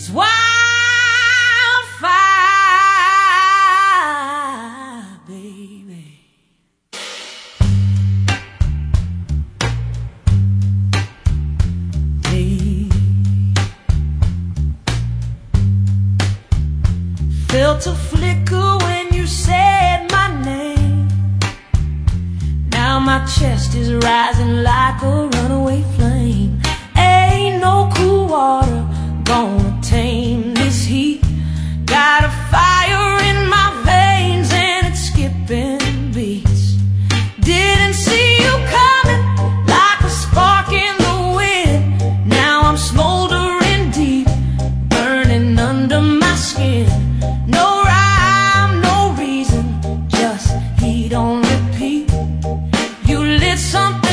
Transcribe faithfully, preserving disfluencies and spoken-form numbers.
is wildfire, baby. Hey. Felt a flicker when you said my name. Now my chest is rising like a runaway flame. Ain't no cool water gonna tame this heat. Got a fire in my veins and it's skipping beats. Didn't see you coming like a spark in the wind. Now I'm smoldering deep, burning under my skin. No rhyme, no reason, just heat on repeat. You lit something